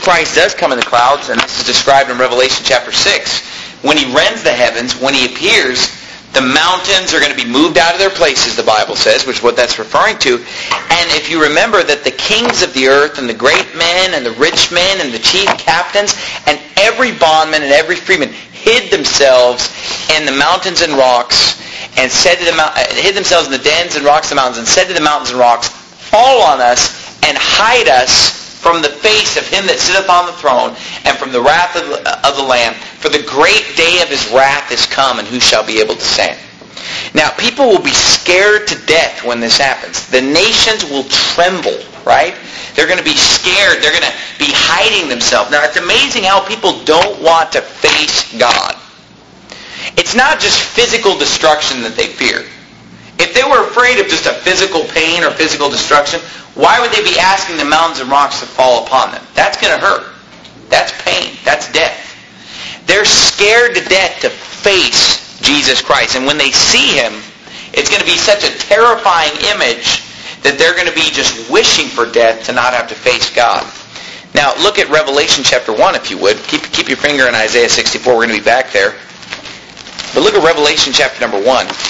Christ does come in the clouds, and this is described in Revelation chapter 6, when he rends the heavens, when he appears, the mountains are going to be moved out of their places, the Bible says, which is what that's referring to. And if you remember that the kings of the earth and the great men and the rich men and the chief captains and every bondman and every freeman hid themselves in the mountains and rocks and said to hid themselves in the dens and rocks of the mountains and said to the mountains and rocks, fall on us and hide us from the face of him that sitteth on the throne, and from the wrath of the Lamb. For the great day of his wrath is come, and who shall be able to stand? Now, people will be scared to death when this happens. The nations will tremble, right? They're going to be scared. They're going to be hiding themselves. Now, it's amazing how people don't want to face God. It's not just physical destruction that they fear. If they were afraid of just a physical pain or physical destruction, why would they be asking the mountains and rocks to fall upon them? That's going to hurt. That's pain. That's death. They're scared to death to face Jesus Christ. And when they see him, it's going to be such a terrifying image that they're going to be just wishing for death to not have to face God. Now, look at Revelation chapter 1, if you would. Keep your finger in Isaiah 64. We're going to be back there. But look at Revelation chapter number 1.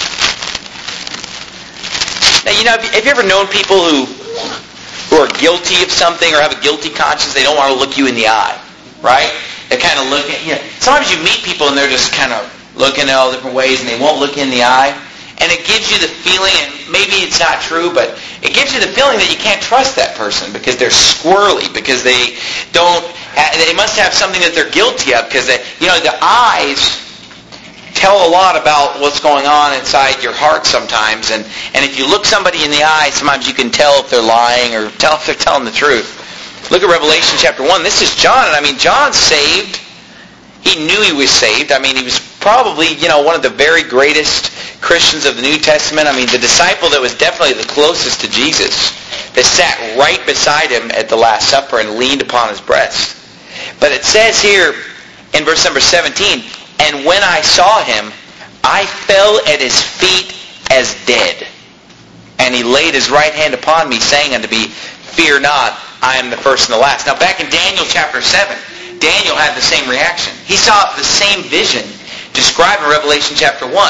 Now, you know, have you ever known people who are guilty of something or have a guilty conscience? They don't want to look you in the eye, right? They kind of look at you. Sometimes you meet people and they're just kind of looking at all different ways and they won't look in the eye. And it gives you the feeling, and maybe it's not true, but it gives you the feeling that you can't trust that person because they're squirrely, because they must have something that they're guilty of, because the eyes tell a lot about what's going on inside your heart sometimes. And if you look somebody in the eye, sometimes you can tell if they're lying or tell if they're telling the truth. Look at Revelation chapter 1. This is John. And I mean, John's saved. He knew he was saved. I mean, he was probably, one of the very greatest Christians of the New Testament. I mean, the disciple that was definitely the closest to Jesus, that sat right beside him at the Last Supper and leaned upon his breast. But it says here in verse number 17, and when I saw him, I fell at his feet as dead. And he laid his right hand upon me, saying unto me, fear not, I am the first and the last. Now back in Daniel chapter 7, Daniel had the same reaction. He saw the same vision described in Revelation chapter 1.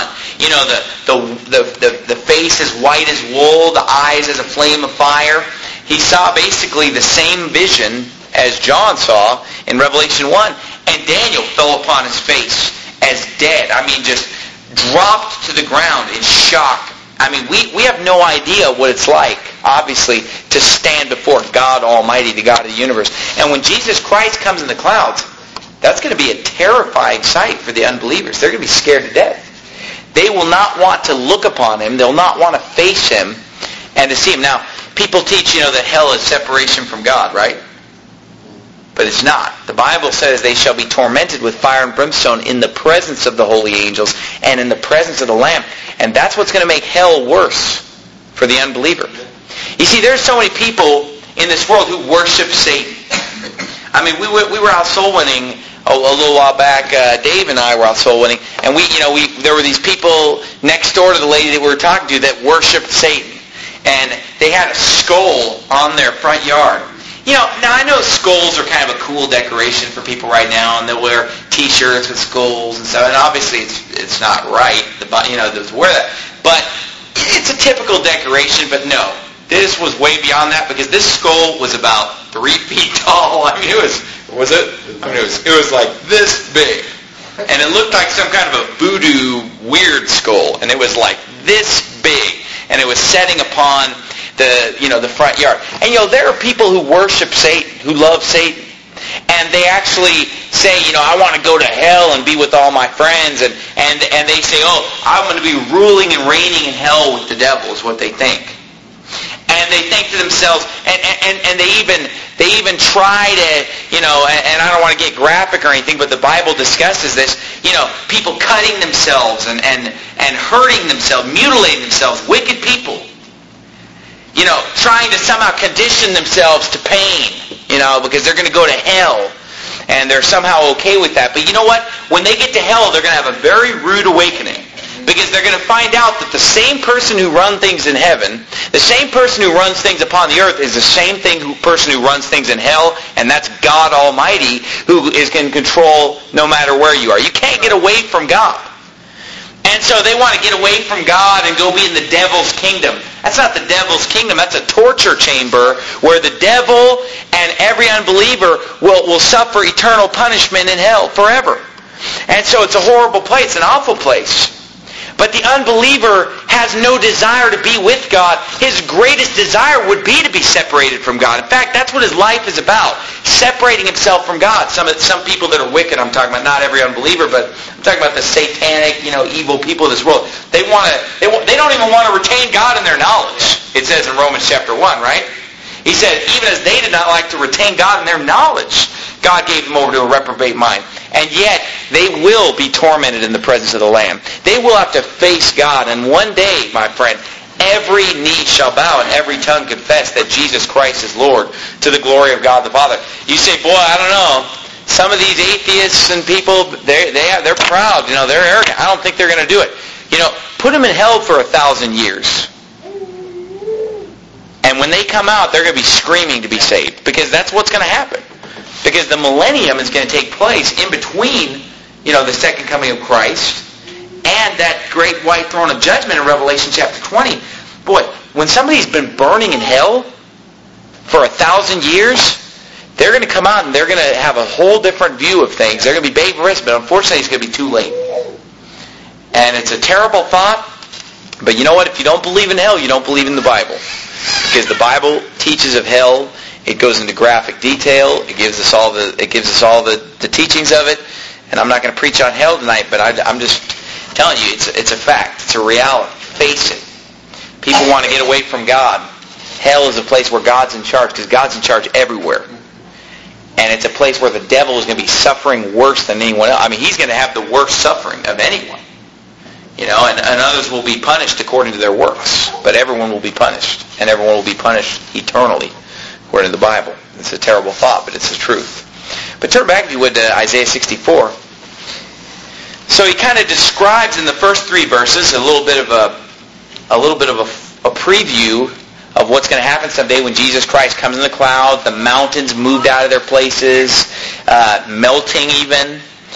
The face as white as wool, the eyes as a flame of fire. He saw basically the same vision as John saw in Revelation 1. And Daniel fell upon his face as dead. I mean, just dropped to the ground in shock. I mean, we have no idea what it's like, obviously, to stand before God Almighty, the God of the universe. And when Jesus Christ comes in the clouds, that's going to be a terrifying sight for the unbelievers. They're going to be scared to death. They will not want to look upon him. They'll not want to face him and to see him. Now, people teach, that hell is separation from God, right? But it's not. The Bible says they shall be tormented with fire and brimstone in the presence of the holy angels and in the presence of the Lamb. And that's what's going to make hell worse for the unbeliever. You see, there's so many people in this world who worship Satan. I mean, we were out soul winning a little while back. Dave and I were out soul winning, and there were these people next door to the lady that we were talking to that worshiped Satan, and they had a skull on their front yard. Now I know skulls are kind of a cool decoration for people right now, and they'll wear T-shirts with skulls and stuff. And obviously, it's not right, to wear that. But it's a typical decoration. But no, this was way beyond that, because this skull was about 3 feet tall. I mean, it was like this big, and it looked like some kind of a voodoo weird skull, and it was like this big, and it was setting upon the front yard. And there are people who worship Satan, who love Satan, and they actually say, I want to go to hell and be with all my friends, and they say, I'm going to be ruling and reigning in hell with the devil, is what they think. And they think to themselves, and they even try to, and I don't want to get graphic or anything, but the Bible discusses this, people cutting themselves and hurting themselves, mutilating themselves, wicked people. Trying to somehow condition themselves to pain, because they're going to go to hell. And they're somehow okay with that. But you know what? When they get to hell, they're going to have a very rude awakening. Because they're going to find out that the same person who runs things in heaven, the same person who runs things upon the earth is the same person who runs things in hell, and that's God Almighty, who is in control no matter where you are. You can't get away from God. And so they want to get away from God and go be in the devil's kingdom. That's not the devil's kingdom. That's a torture chamber where the devil and every unbeliever will suffer eternal punishment in hell forever. And so it's a horrible place, an awful place. But the unbeliever has no desire to be with God. His greatest desire would be to be separated from God. In fact, that's what his life is about, separating himself from God. Some people that are wicked, I'm talking about not every unbeliever, but I'm talking about the satanic, evil people of this world. They don't even want to retain God in their knowledge. It says in Romans chapter 1, right? He said, even as they did not like to retain God in their knowledge, God gave them over to a reprobate mind. And yet, they will be tormented in the presence of the Lamb. They will have to face God. And one day, my friend, every knee shall bow and every tongue confess that Jesus Christ is Lord, to the glory of God the Father. You say, boy, I don't know. Some of these atheists and people, they're proud. They're arrogant. I don't think they're going to do it. Put them in hell for 1,000 years. And when they come out, they're going to be screaming to be saved. Because that's what's going to happen. Because the millennium is going to take place in between, the second coming of Christ and that great white throne of judgment in Revelation chapter 20. Boy, when somebody's been burning in hell for 1,000 years, they're going to come out and they're going to have a whole different view of things. They're going to be babe rest, but unfortunately it's going to be too late. And it's a terrible thought, but you know what? If you don't believe in hell, you don't believe in the Bible. Because the Bible teaches of hell. It goes into graphic detail. It gives us all the teachings of it. And I'm not going to preach on hell tonight, but I'm just telling you, it's a fact. It's a reality. Face it. People want to get away from God. Hell is a place where God's in charge, because God's in charge everywhere. And it's a place where the devil is going to be suffering worse than anyone else. I mean, he's going to have the worst suffering of anyone. And others will be punished according to their works. But everyone will be punished. And everyone will be punished eternally, according to the Bible. It's a terrible thought, but it's the truth. But turn back, if you would, to Isaiah 64. So he kind of describes in the first 3 verses a little bit of a preview of what's going to happen someday when Jesus Christ comes in the cloud, the mountains moved out of their places, melting even.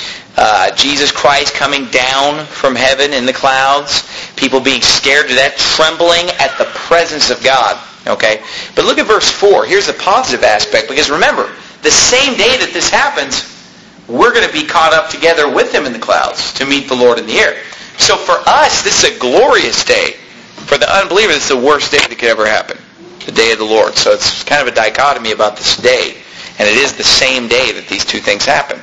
Jesus Christ coming down from heaven in the clouds, people being scared to death, trembling at the presence of God. Okay? But look at verse 4. Here's the positive aspect, because remember, the same day that this happens, we're going to be caught up together with him in the clouds to meet the Lord in the air. So for us, this is a glorious day. For the unbeliever, this is the worst day that could ever happen, the day of the Lord. So it's kind of a dichotomy about this day, and it is the same day that these two things happen.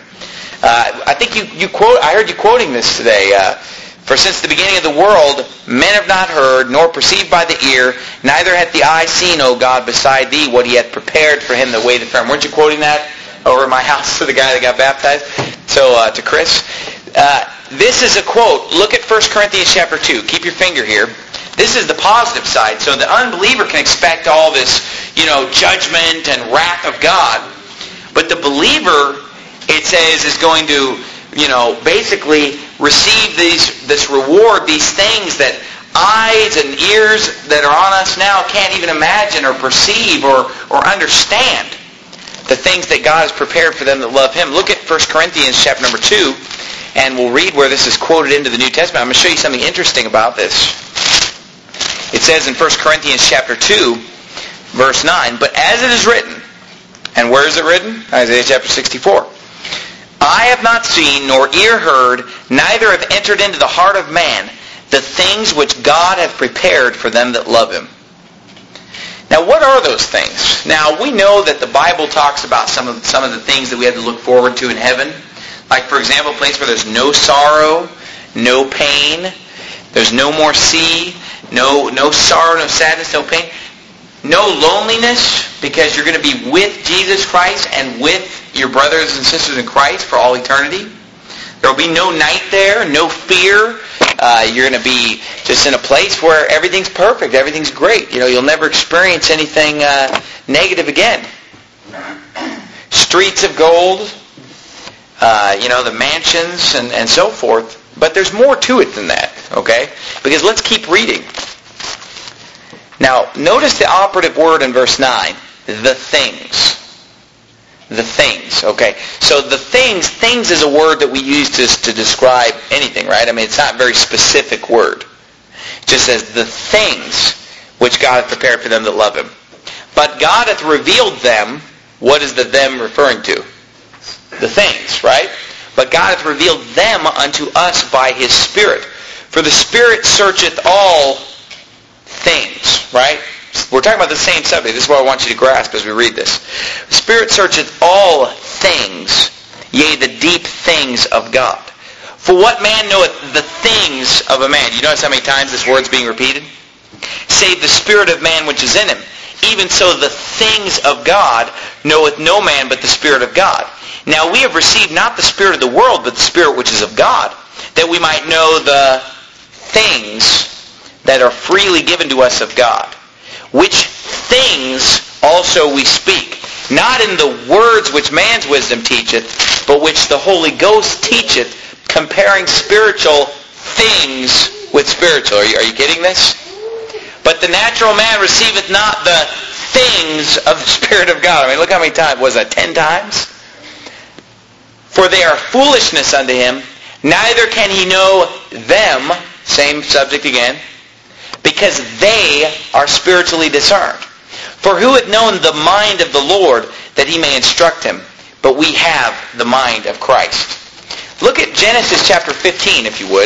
I think I heard you quoting this today. For since the beginning of the world, men have not heard, nor perceived by the ear, neither hath the eye seen, O God, beside thee, what he hath prepared for him that waiteth for him. Weren't you quoting that over at my house to the guy that got baptized? So, to Chris. This is a quote. Look at 1 Corinthians chapter 2. Keep your finger here. This is the positive side. So the unbeliever can expect all this, judgment and wrath of God. But the believer, it says, is going to, basically receive this reward, these things that eyes and ears that are on us now can't even imagine or perceive or understand. The things that God has prepared for them that love him. Look at 1 Corinthians chapter number 2, and we'll read where this is quoted into the New Testament. I'm going to show you something interesting about this. It says in 1 Corinthians chapter 2, verse 9, but as it is written, and where is it written? Isaiah chapter 64. I have not seen, nor ear heard, neither have entered into the heart of man the things which God hath prepared for them that love him. Now, what are those things? Now, we know that the Bible talks about some of the things that we have to look forward to in heaven. Like, for example, a place where there's no sorrow, no pain, there's no more sea, no sorrow, no sadness, no pain, no loneliness, because you're going to be with Jesus Christ and with your brothers and sisters in Christ for all eternity. There will be no night there, no fear. You're going to be just in a place where everything's perfect, everything's great. You'll never experience anything negative again. Streets of gold, the mansions and so forth. But there's more to it than that. Okay? Because let's keep reading. Now, notice the operative word in verse 9. The things. The things. Okay? So the things is a word that we use to describe anything, right? I mean, it's not a very specific word. It just says the things which God hath prepared for them that love him. But God hath revealed them. What is the them referring to? The things, right? But God hath revealed them unto us by his Spirit. For the Spirit searcheth all things, right? We're talking about the same subject. This is what I want you to grasp as we read this. The Spirit searcheth all things, yea, the deep things of God. For what man knoweth the things of a man? You notice how many times this word's being repeated? Save the spirit of man which is in him. Even so the things of God knoweth no man but the Spirit of God. Now we have received not the spirit of the world, but the Spirit which is of God, that we might know the things that are freely given to us of God. Which things also we speak, not in the words which man's wisdom teacheth, but which the Holy Ghost teacheth, comparing spiritual things with spiritual. Are you getting this? But the natural man receiveth not the things of the Spirit of God. I mean, look how many times. Was that 10 times? For they are foolishness unto him, neither can he know them, same subject again, because they are spiritually discerned. For who hath known the mind of the Lord, that he may instruct him? But we have the mind of Christ. Look at Genesis chapter 15, if you would.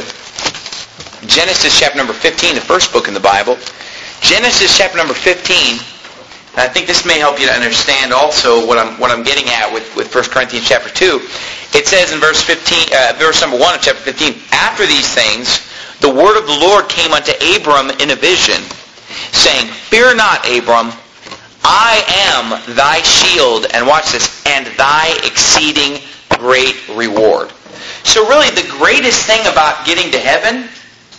Genesis chapter number 15, the first book in the Bible. Genesis chapter number 15. And I think this may help you to understand also what I'm getting at with 1 Corinthians chapter 2. It says in verse 15, verse number 1 of chapter 15, after these things, the word of the Lord came unto Abram in a vision, saying, Fear not, Abram, I am thy shield, and watch this, and thy exceeding great reward. So really the greatest thing about getting to heaven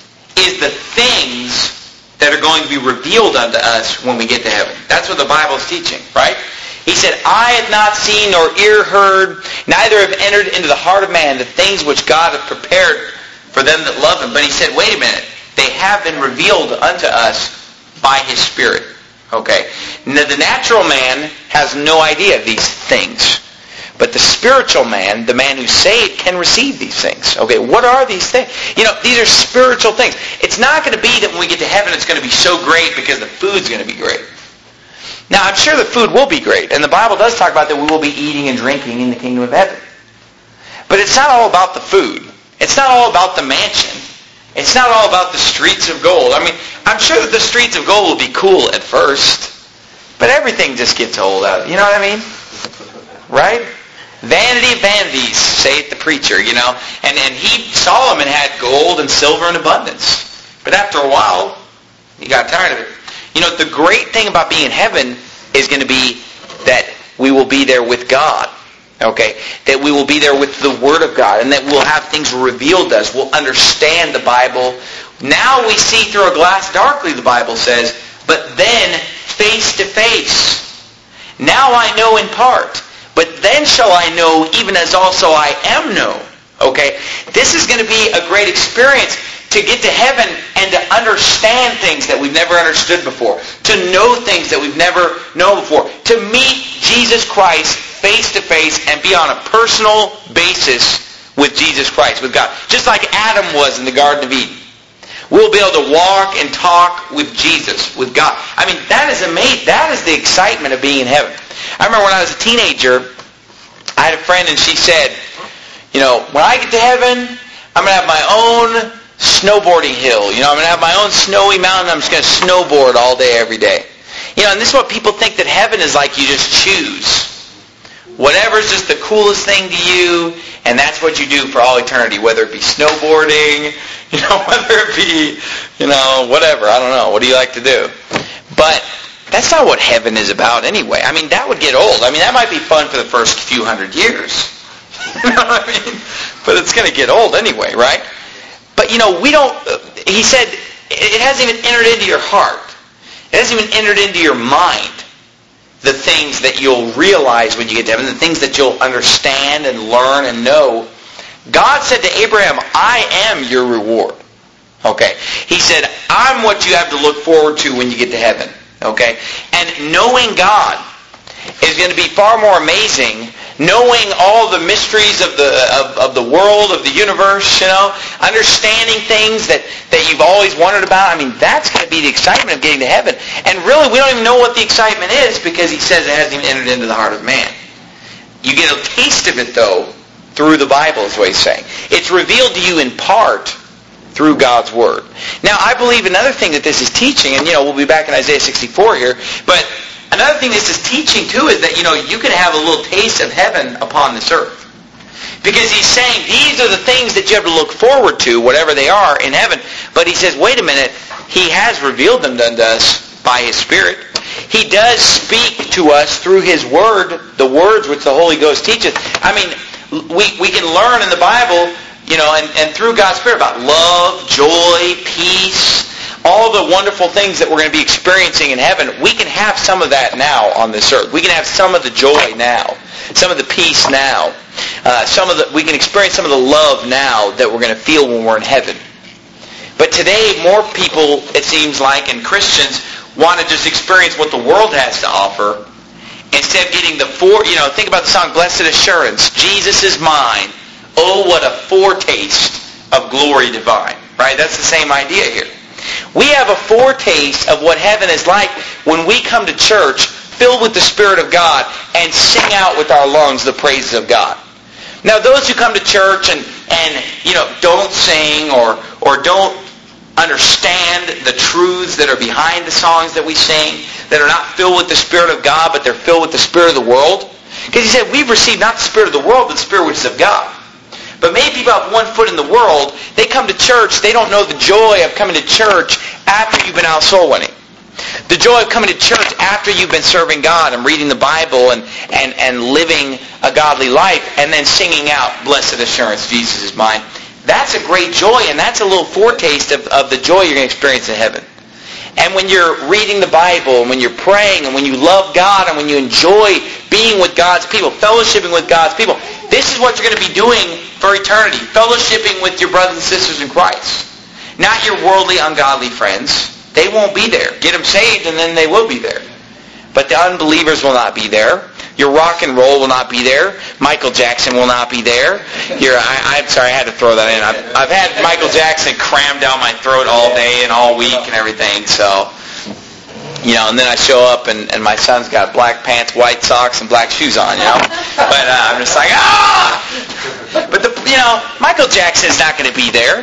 is the things that are going to be revealed unto us when we get to heaven. That's what the Bible is teaching, right? He said, Eye hath not seen nor ear heard, neither have entered into the heart of man the things which God hath prepared for them that love him. But he said, wait a minute, they have been revealed unto us by his Spirit. Okay? Now, the natural man has no idea of these things. But the spiritual man, the man who's saved, can receive these things. Okay, what are these things? You know, these are spiritual things. It's not going to be that when we get to heaven it's going to be so great because the food's going to be great. Now, I'm sure the food will be great, and the Bible does talk about that we will be eating and drinking in the kingdom of heaven. But it's not all about the food. It's not all about the mansion. It's not all about the streets of gold. I mean, I'm sure that the streets of gold will be cool at first, but everything just gets old out. You know what I mean? Right? Vanity of vanities, saith the preacher, you know. And Solomon had gold and silver in abundance. But after a while, he got tired of it. You know, the great thing about being in heaven is going to be that we will be there with God. Okay? That we will be there with the Word of God. And that we'll have things revealed to us. We'll understand the Bible. Now we see through a glass darkly, the Bible says. But then face to face. Now I know in part. But then shall I know, even as also I am known. Okay? This is going to be a great experience to get to heaven and to understand things that we've never understood before. To know things that we've never known before. To meet Jesus Christ face to face and be on a personal basis with Jesus Christ, with God. Just like Adam was in the Garden of Eden. We'll be able to walk and talk with Jesus, with God. I mean, that is amazing. That is the excitement of being in heaven. I remember when I was a teenager, I had a friend and she said, you know, when I get to heaven, I'm going to have my own snowboarding hill. You know, I'm going to have my own snowy mountain. I'm just going to snowboard all day, every day. You know, and this is what people think that heaven is like. You just choose. Whatever's just the coolest thing to you, and that's what you do for all eternity, whether it be snowboarding, you know, whether it be, you know, whatever. I don't know. What do you like to do? But that's not what heaven is about anyway. I mean, that would get old. I mean, that might be fun for the first few hundred years. You know what I mean? But it's going to get old anyway, right? But, you know, we don't, he said, it hasn't even entered into your heart. It hasn't even entered into your mind. The things that you'll realize when you get to heaven, the things that you'll understand and learn and know. God said to Abraham, I am your reward. Okay? He said, I'm what you have to look forward to when you get to heaven. Okay? And knowing God is going to be far more amazing. Knowing all the mysteries of the world, of the universe, understanding things that you've always wondered about. I mean, that's going to be the excitement of getting to heaven. And really, we don't even know what the excitement is because he says it hasn't even entered into the heart of man. You get a taste of it, though, through the Bible, is what he's saying. It's revealed to you in part through God's Word. Now, I believe another thing that this is teaching, and, we'll be back in Isaiah 64 here, but another thing this is teaching, too, is that, you can have a little taste of heaven upon this earth. Because he's saying these are the things that you have to look forward to, whatever they are, in heaven. But he says, wait a minute, he has revealed them unto us by his Spirit. He does speak to us through his Word, the words which the Holy Ghost teaches. I mean, we can learn in the Bible, and through God's Spirit about love, joy, peace, all the wonderful things that we're going to be experiencing in heaven. We can have some of that now on this earth. We can have some of the joy now, some of the peace now. We can experience some of the love now that we're going to feel when we're in heaven. But today, more people, it seems like, and Christians, want to just experience what the world has to offer instead of getting think about the song, Blessed Assurance, Jesus is mine. Oh, what a foretaste of glory divine. Right? That's the same idea here. We have a foretaste of what heaven is like when we come to church filled with the Spirit of God and sing out with our lungs the praises of God. Now, those who come to church and don't sing or don't understand the truths that are behind the songs that we sing, that are not filled with the Spirit of God, but they're filled with the Spirit of the world. Because he said, we've received not the Spirit of the world, but the Spirit which is of God. But many people have one foot in the world. They come to church. They don't know the joy of coming to church after you've been out soul winning. The joy of coming to church after you've been serving God and reading the Bible and living a godly life and then singing out, Blessed Assurance, Jesus is mine. That's a great joy, and that's a little foretaste of the joy you're going to experience in heaven. And when you're reading the Bible, and when you're praying, and when you love God, and when you enjoy being with God's people, fellowshipping with God's people, this is what you're going to be doing for eternity, fellowshipping with your brothers and sisters in Christ. Not your worldly, ungodly friends. They won't be there. Get them saved, and then they will be there. But the unbelievers will not be there. Your rock and roll will not be there. Michael Jackson will not be there. I'm sorry, I had to throw that in. I've had Michael Jackson crammed down my throat all day and all week and everything. So, and then I show up and my son's got black pants, white socks, and black shoes on, But I'm just like, But Michael Jackson's not going to be there.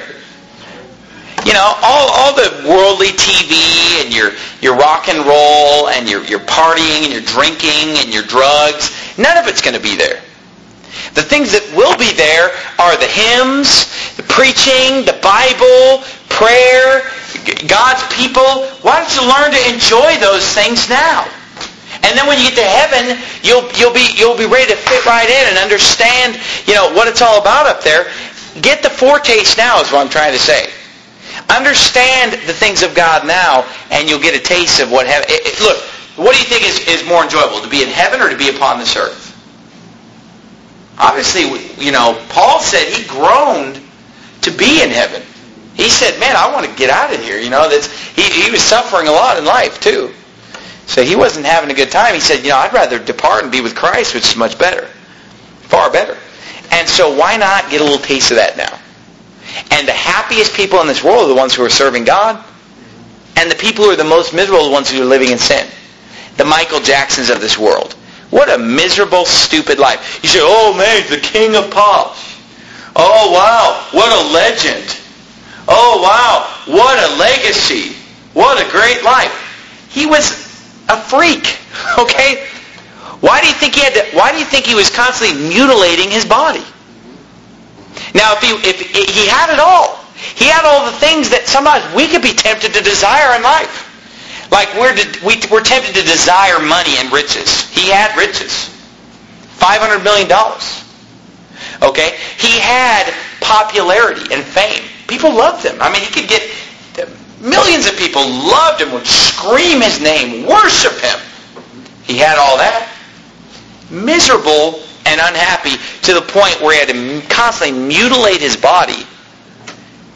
All the worldly TV and your rock and roll and your partying and your drinking and your drugs, none of it's going to be there. The things that will be there are the hymns, the preaching, the Bible, prayer, God's people. Why don't you learn to enjoy those things now? And then when you get to heaven, you'll be ready to fit right in and understand, what it's all about up there. Get the foretaste now is what I'm trying to say. Understand the things of God now, and you'll get a taste of what heaven... Look, what do you think is more enjoyable, to be in heaven or to be upon this earth? Obviously, Paul said he groaned to be in heaven. He said, man, I want to get out of here. He was suffering a lot in life, too. So he wasn't having a good time. He said, I'd rather depart and be with Christ, which is much better. Far better. And so why not get a little taste of that now? And the happiest people in this world are the ones who are serving God. And the people who are the most miserable are the ones who are living in sin. The Michael Jacksons of this world. What a miserable, stupid life. You say, oh man, he's the king of pop. Oh wow, what a legend. Oh wow, what a legacy. What a great life. He was a freak. Okay? Why do you think he was constantly mutilating his body? Now, if he had it all, he had all the things that sometimes we could be tempted to desire in life. Like we're tempted to desire money and riches. He had riches. $500 million. Okay? He had popularity and fame. People loved him. I mean, he could get... Millions of people loved him, would scream his name, worship him. He had all that. Miserable and unhappy to the point where he had to constantly mutilate his body.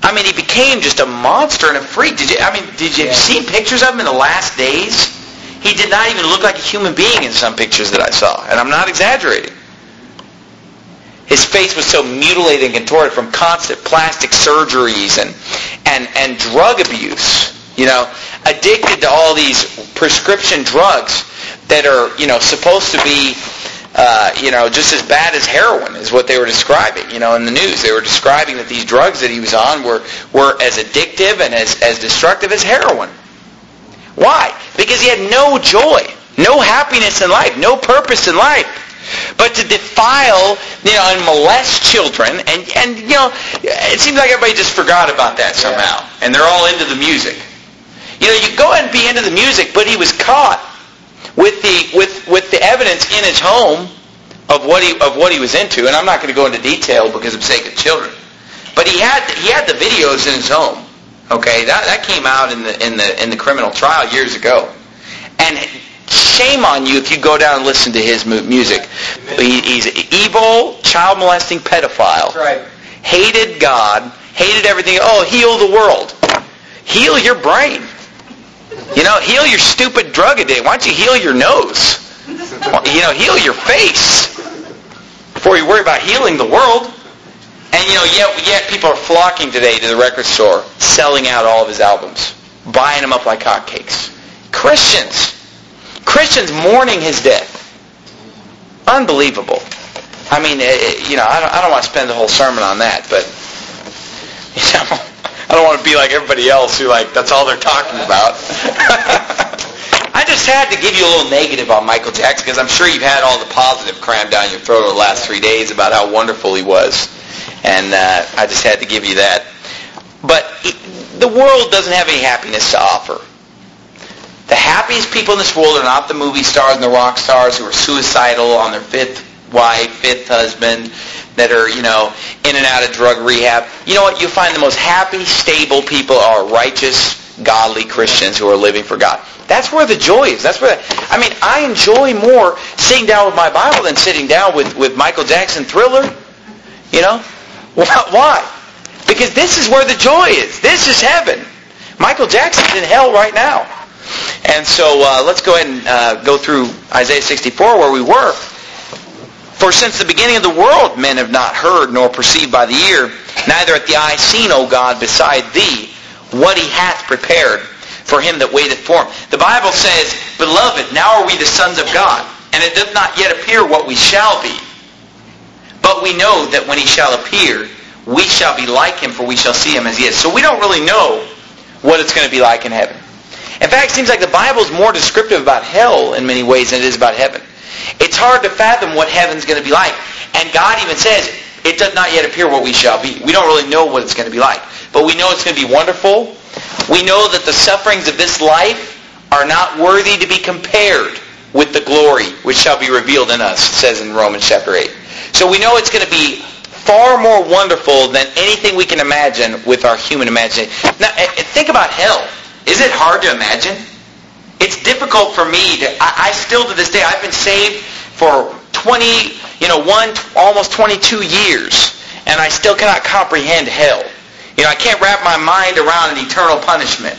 I mean, he became just a monster and a freak. Did you see pictures of him in the last days? He did not even look like a human being in some pictures that I saw, and I'm not exaggerating. His face was so mutilated and contorted from constant plastic surgeries and drug abuse. Addicted to all these prescription drugs that are, supposed to be, just as bad as heroin is what they were describing, in the news. They were describing that these drugs that he was on were as addictive and as destructive as heroin. Why? Because he had no joy, no happiness in life, no purpose in life, but to defile, and molest children. And it seems like everybody just forgot about that somehow. And they're all into the music. You go ahead and be into the music, but he was caught with the evidence in his home of what he was into. And I'm not going to go into detail because of sake of children. But he had the videos in his home. Okay, that came out in the criminal trial years ago. And shame on you if you go down and listen to his music. He's an evil, child molesting pedophile. That's right. Hated God, hated everything. Oh, heal the world. Heal your brain. Heal your stupid drug addict. Why don't you heal your nose? Heal your face before you worry about healing the world. And yet people are flocking today to the record store, selling out all of his albums, buying them up like hotcakes. Christians mourning his death. Unbelievable. I mean, I don't want to spend the whole sermon on that, but I don't want to be like everybody else who that's all they're talking about. I just had to give you a little negative on Michael Jackson because I'm sure you've had all the positive crammed down your throat over the last 3 days about how wonderful he was. And I just had to give you that. But the world doesn't have any happiness to offer. The happiest people in this world are not the movie stars and the rock stars who are suicidal on their fifth wife, fifth husband, that are, in and out of drug rehab. You know what? You find the most happy, stable people are righteous, godly Christians who are living for God. That's where the joy is. I enjoy more sitting down with my Bible than sitting down with Michael Jackson Thriller. Why? Because this is where the joy is. This is heaven. Michael Jackson's in hell right now. And so let's go ahead and go through Isaiah 64 where we were. For since the beginning of the world men have not heard nor perceived by the ear, neither hath the eye seen, O God, beside thee, what he hath prepared for him that waiteth for him. The Bible says, Beloved, now are we the sons of God, and it doth not yet appear what we shall be. But we know that when he shall appear, we shall be like him, for we shall see him as he is. So we don't really know what it's going to be like in heaven. In fact, it seems like the Bible is more descriptive about hell in many ways than it is about heaven. It's hard to fathom what heaven's going to be like. And God even says, it does not yet appear what we shall be. We don't really know what it's going to be like. But we know it's going to be wonderful. We know that the sufferings of this life are not worthy to be compared with the glory which shall be revealed in us, it says in Romans chapter 8. So we know it's going to be far more wonderful than anything we can imagine with our human imagination. Now, think about hell. Is it hard to imagine? It's difficult for me I still to this day, I've been saved for almost 22 years, and I still cannot comprehend hell. I can't wrap my mind around an eternal punishment.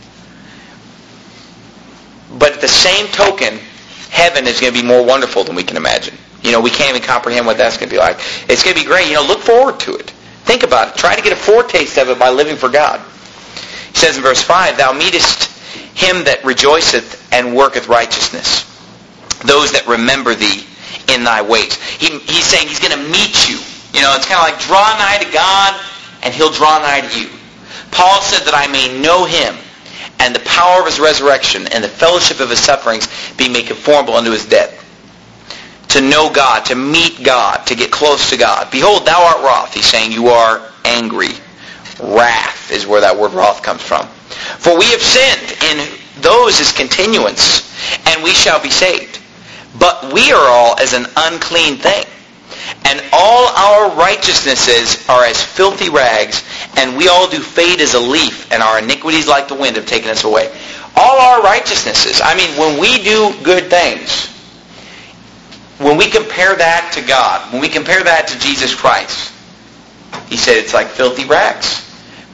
But at the same token, heaven is going to be more wonderful than we can imagine. We can't even comprehend what that's going to be like. It's going to be great. Look forward to it. Think about it. Try to get a foretaste of it by living for God. He says in verse 5, Thou meetest him that rejoiceth and worketh righteousness, those that remember thee in thy ways. He's saying he's going to meet you. It's kind of like draw nigh to God, and he'll draw nigh to you. Paul said that I may know him, and the power of his resurrection, and the fellowship of his sufferings, be made conformable unto his death. To know God, to meet God, to get close to God. Behold, thou art wroth. He's saying you are angry. Wrath is where that word wrath comes from. For we have sinned, and those is continuance, and we shall be saved. But we are all as an unclean thing, and all our righteousnesses are as filthy rags, and we all do fade as a leaf, and our iniquities like the wind have taken us away. All our righteousnesses, when we do good things, when we compare that to God, when we compare that to Jesus Christ, he said it's like filthy rags.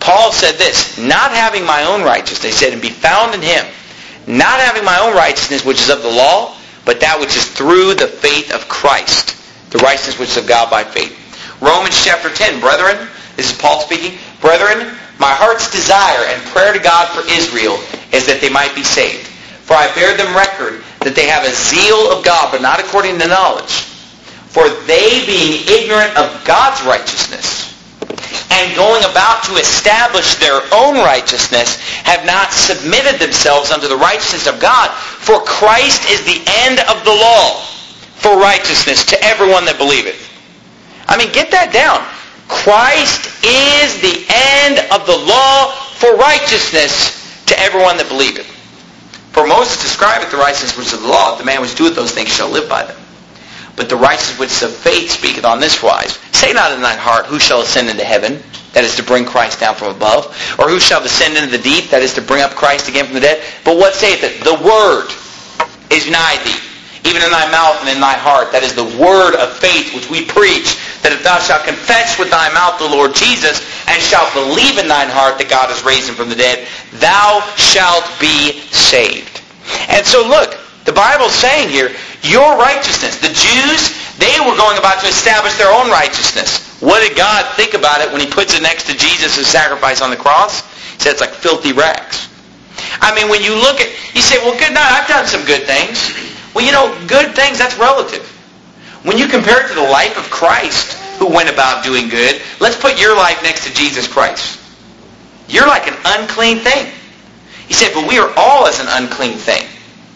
Paul said this, not having my own righteousness, he said, and be found in him, not having my own righteousness, which is of the law, but that which is through the faith of Christ, the righteousness which is of God by faith. Romans chapter 10, brethren, this is Paul speaking, brethren, my heart's desire and prayer to God for Israel is that they might be saved. For I bear them record that they have a zeal of God, but not according to knowledge. For they, being ignorant of God's righteousness, and going about to establish their own righteousness, have not submitted themselves unto the righteousness of God. For Christ is the end of the law for righteousness to everyone that believeth. I mean, get that down. Christ is the end of the law for righteousness to everyone that believeth. For Moses describeth the righteousness which is of the law, the man which doeth those things shall live by them. But the righteousness which is of faith speaketh on this wise, say not in thine heart, who shall ascend into heaven, that is to bring Christ down from above, or who shall descend into the deep, that is to bring up Christ again from the dead. But what saith it? The word is nigh thee, even in thy mouth and in thy heart. That is the word of faith which we preach, that if thou shalt confess with thy mouth the Lord Jesus, and shalt believe in thine heart that God has raised him from the dead, thou shalt be saved. And so look, the Bible's saying here, your righteousness. The Jews, they were going about to establish their own righteousness. What did God think about it when he puts it next to Jesus' sacrifice on the cross? He said it's like filthy rags. I mean, when you look at, you say, well, good, now I've done some good things. Well, you know, good things, that's relative. When you compare it to the life of Christ, who went about doing good, let's put your life next to Jesus Christ. You're like an unclean thing. He said, but we are all as an unclean thing.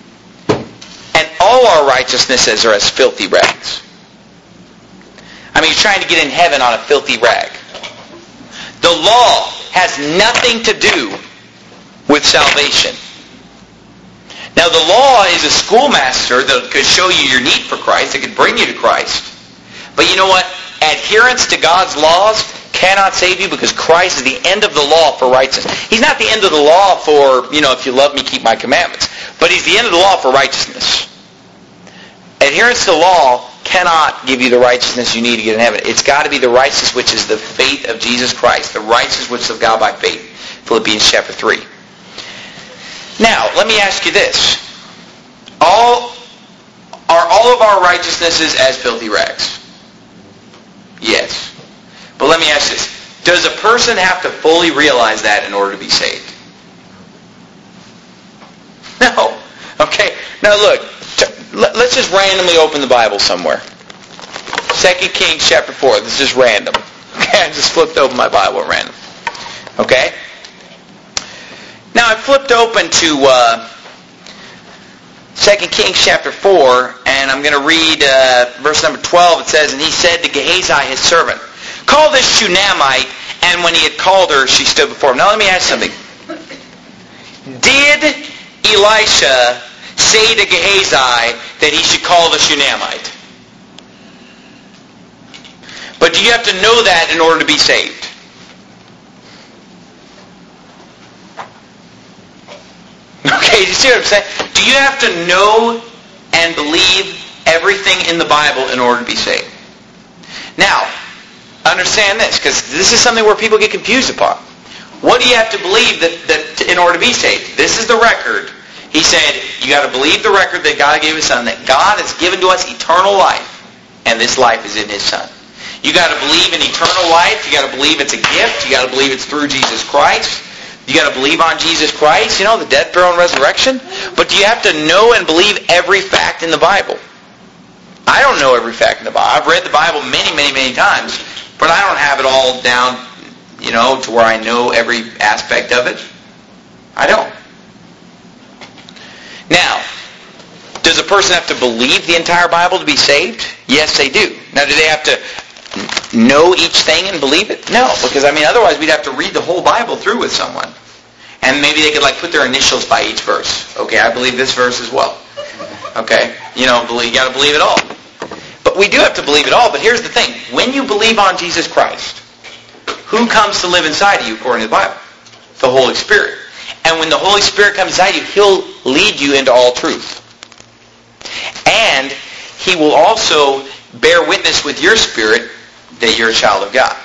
And all our righteousnesses are as filthy rags. I mean, you're trying to get in heaven on a filthy rag. The law has nothing to do with salvation. Now, the law is a schoolmaster that could show you your need for Christ, that could bring you to Christ. But you know what? Adherence to God's laws cannot save you because Christ is the end of the law for righteousness. He's not the end of the law for, if you love me, keep my commandments. But he's the end of the law for righteousness. Adherence to the law cannot give you the righteousness you need to get in heaven. It's got to be the righteousness which is the faith of Jesus Christ, the righteousness which is of God by faith. Philippians chapter 3. Now, let me ask you this. Are all of our righteousnesses as filthy rags? Yes. But let me ask this. Does a person have to fully realize that in order to be saved? No. Okay. Now look, let's just randomly open the Bible somewhere. 2 Kings chapter 4. This is just random. Okay, I just flipped open my Bible at random. Okay? Now I flipped open to 2 Kings chapter 4, and I'm going to read verse number 12. It says, and he said to Gehazi his servant, call this Shunammite, and when he had called her, she stood before him. Now let me ask something. Did Elisha say to Gehazi that he should call the Shunammite? But do you have to know that in order to be saved? Okay, do you see what I'm saying? Do you have to know and believe everything in the Bible in order to be saved? Now, understand this, because this is something where people get confused upon. What do you have to believe that in order to be saved? This is the record. He said, you got to believe the record that God gave his Son, that God has given to us eternal life, and this life is in his Son. You got to believe in eternal life. You got to believe it's a gift. You got to believe it's through Jesus Christ. You got to believe on Jesus Christ, the death, burial, and resurrection. But do you have to know and believe every fact in the Bible? I don't know every fact in the Bible. I've read the Bible many, many, many times, but I don't have it all down, to where I know every aspect of it. I don't. Now, does a person have to believe the entire Bible to be saved? Yes, they do. Now, do they have to know each thing and believe it? No, because otherwise we'd have to read the whole Bible through with someone. And maybe they could put their initials by each verse. Okay, I believe this verse as well. Okay, you got to believe it all. But we do have to believe it all, but here's the thing. When you believe on Jesus Christ, who comes to live inside of you according to the Bible? The Holy Spirit. And when the Holy Spirit comes inside you, he'll lead you into all truth. And he will also bear witness with your spirit that you're a child of God.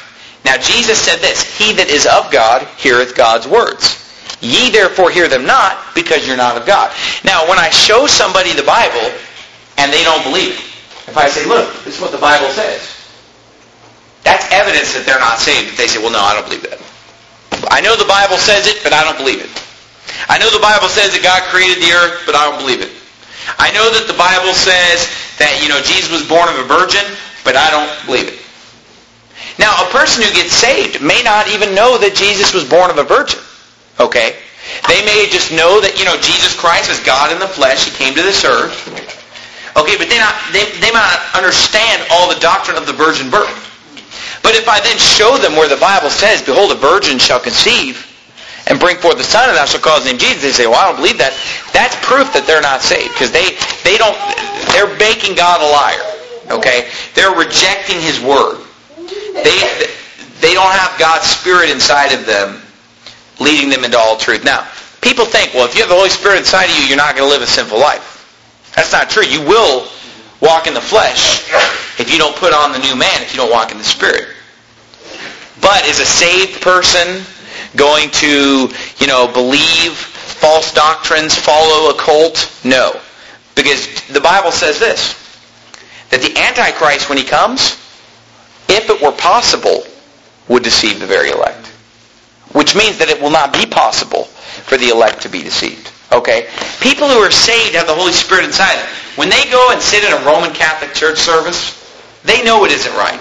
Now Jesus said this, he that is of God heareth God's words. Ye therefore hear them not, because you're not of God. Now when I show somebody the Bible, and they don't believe it, if I say, look, this is what the Bible says, that's evidence that they're not saved. If they say, well, no, I don't believe that. I know the Bible says it, but I don't believe it. I know the Bible says that God created the earth, but I don't believe it. I know that the Bible says that, Jesus was born of a virgin, but I don't believe it. Now, a person who gets saved may not even know that Jesus was born of a virgin. Okay? They may just know that, Jesus Christ is God in the flesh. He came to this earth. Okay, but they may not understand all the doctrine of the virgin birth. But if I then show them where the Bible says, behold, a virgin shall conceive and bring forth a son, and thou shalt call his name Jesus, they say, well, I don't believe that. That's proof that they're not saved, because they're making God a liar. Okay? They're rejecting his word. They don't have God's Spirit inside of them, leading them into all truth. Now, people think, well, if you have the Holy Spirit inside of you, you're not going to live a sinful life. That's not true. You will walk in the flesh if you don't put on the new man, if you don't walk in the Spirit. But is a saved person going to, believe false doctrines, follow a cult? No. Because the Bible says this, that the Antichrist, when he comes, if it were possible, would deceive the very elect. Which means that it will not be possible for the elect to be deceived. Okay? People who are saved have the Holy Spirit inside them. When they go and sit in a Roman Catholic church service, they know it isn't right.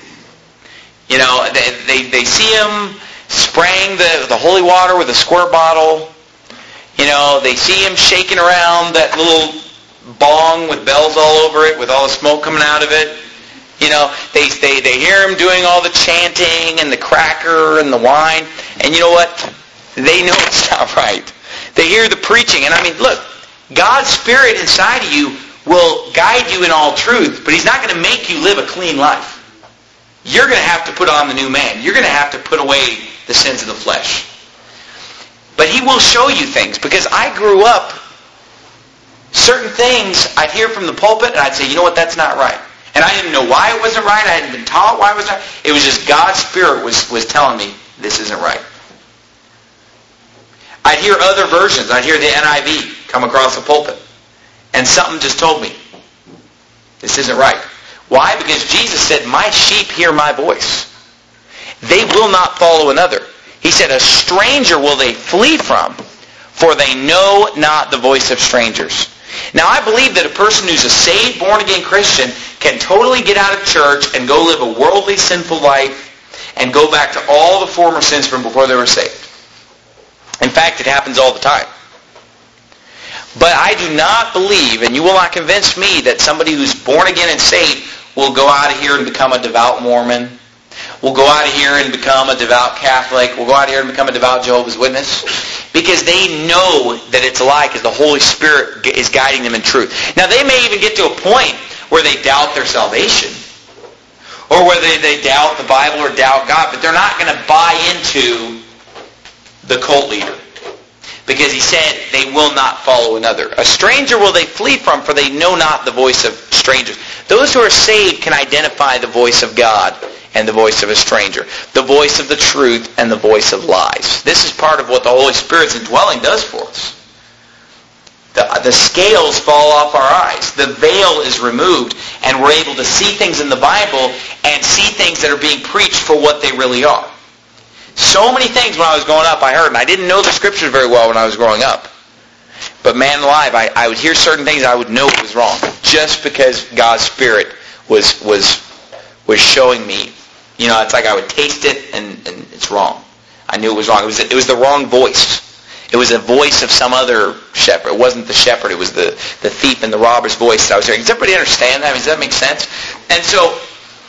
They see him spraying the holy water with a squirt bottle. They see him shaking around that little bong with bells all over it, with all the smoke coming out of it. They hear him doing all the chanting and the cracker and the wine. And you know what? They know it's not right. They hear the preaching. And look, God's Spirit inside of you will guide you in all truth, but he's not going to make you live a clean life. You're going to have to put on the new man. You're going to have to put away the sins of the flesh. But he will show you things, because I grew up, certain things I'd hear from the pulpit, and I'd say, you know what, that's not right. And I didn't know why it wasn't right. I hadn't been taught why it was right. It was just God's Spirit was telling me, this isn't right. I'd hear other versions. I'd hear the NIV come across the pulpit. And something just told me, this isn't right. Why? Because Jesus said, my sheep hear my voice. They will not follow another. He said, a stranger will they flee from, for they know not the voice of strangers. Now, I believe that a person who's a saved, born-again Christian can totally get out of church and go live a worldly, sinful life and go back to all the former sins from before they were saved. In fact, it happens all the time. But I do not believe, and you will not convince me, that somebody who's born again and saved will go out of here and become a devout Mormon, will go out of here and become a devout Catholic, will go out of here and become a devout Jehovah's Witness, because they know that it's a lie, because the Holy Spirit is guiding them in truth. Now, they may even get to a point where they doubt their salvation, or whether they doubt the Bible or doubt God, but they're not going to buy into the cult leader. Because he said, they will not follow another. A stranger will they flee from, for they know not the voice of strangers. Those who are saved can identify the voice of God and the voice of a stranger, the voice of the truth and the voice of lies. This is part of what the Holy Spirit's indwelling does for us. The scales fall off our eyes. The veil is removed, and we're able to see things in the Bible and see things that are being preached for what they really are. So many things when I was growing up I heard, and I didn't know the Scriptures very well when I was growing up. But man alive, I would hear certain things and I would know it was wrong, just because God's Spirit was showing me. It's like I would taste it and it's wrong. I knew it was wrong. It was the wrong voice. It was a voice of some other shepherd. It wasn't the shepherd. It was the thief and the robber's voice that I was hearing. Does everybody understand that? Does that make sense? And so,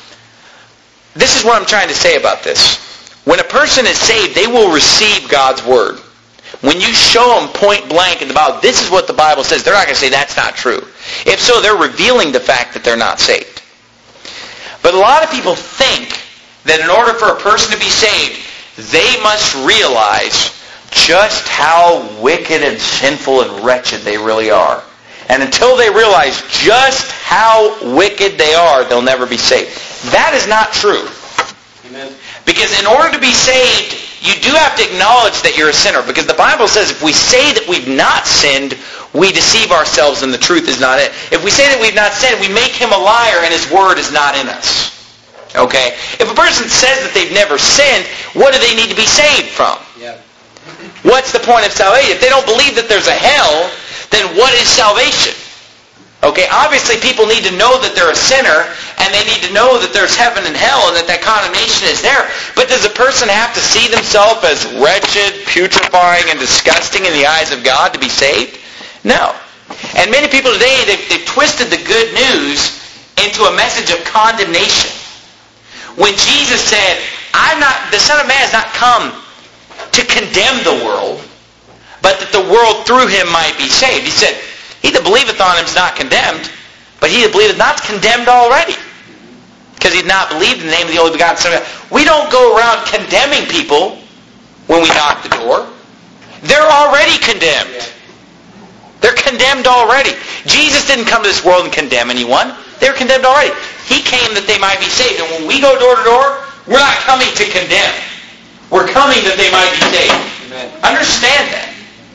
this is what I'm trying to say about this. When a person is saved, they will receive God's Word. When you show them point blank in the Bible, this is what the Bible says, they're not going to say that's not true. If so, they're revealing the fact that they're not saved. But a lot of people think that in order for a person to be saved, they must realize just how wicked and sinful and wretched they really are. And until they realize just how wicked they are, they'll never be saved. That is not true. Amen. Because in order to be saved, you do have to acknowledge that you're a sinner. Because the Bible says if we say that we've not sinned, we deceive ourselves and the truth is not in it. If we say that we've not sinned, we make him a liar and his word is not in us. Okay? If a person says that they've never sinned, what do they need to be saved from? Yeah. What's the point of salvation? If they don't believe that there's a hell, then what is salvation? Okay, obviously people need to know that they're a sinner, and they need to know that there's heaven and hell, and that condemnation is there. But does a person have to see themselves as wretched, putrefying, and disgusting in the eyes of God to be saved? No. And many people today, they've twisted the good news into a message of condemnation. When Jesus said, the Son of Man has not come to condemn the world, but that the world through him might be saved. He said, he that believeth on him is not condemned, but he that believeth not is condemned already, because he had not believed in the name of the only begotten Son of God. We don't go around condemning people when we knock the door. They're already condemned. They're condemned already. Jesus didn't come to this world and condemn anyone. They were condemned already. He came that they might be saved. And when we go door to door, we're not coming to condemn. We're coming that they might be saved. Amen. Understand that.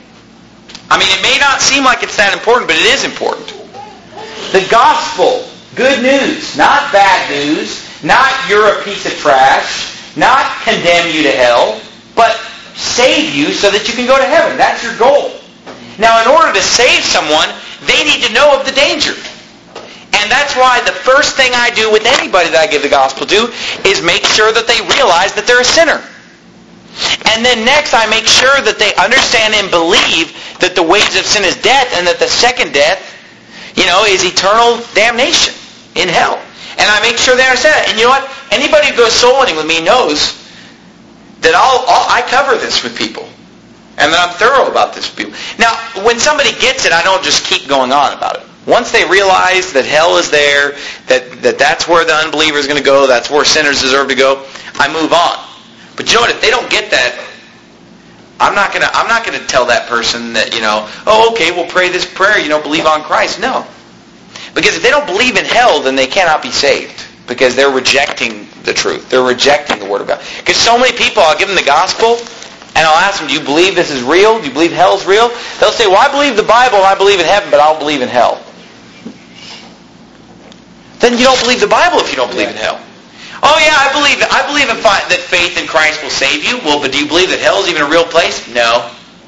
I mean, it may not seem like it's that important, but it is important. The gospel, good news, not bad news, not you're a piece of trash, not condemn you to hell, but save you so that you can go to heaven. That's your goal. Now, in order to save someone, they need to know of the danger. And that's why the first thing I do with anybody that I give the gospel to is make sure that they realize that they're a sinner. And then next, I make sure that they understand and believe that the wages of sin is death, and that the second death, is eternal damnation in hell. And I make sure they understand that. And you know what? Anybody who goes soul winning with me knows that I cover this with people. And that I'm thorough about this with people. Now, when somebody gets it, I don't just keep going on about it. Once they realize that hell is there, that's where the unbeliever is going to go, that's where sinners deserve to go, I move on. But you know what? If they don't get that, I'm not gonna tell that person that, okay, we'll pray this prayer, believe on Christ. No. Because if they don't believe in hell, then they cannot be saved. Because they're rejecting the truth. They're rejecting the Word of God. Because so many people, I'll give them the gospel, and I'll ask them, do you believe this is real? Do you believe hell's real? They'll say, well, I believe the Bible and I believe in heaven, but I don't believe in hell. Then you don't believe the Bible if you don't believe in hell. Oh yeah, I believe that faith in Christ will save you. Well, but do you believe that hell is even a real place? No.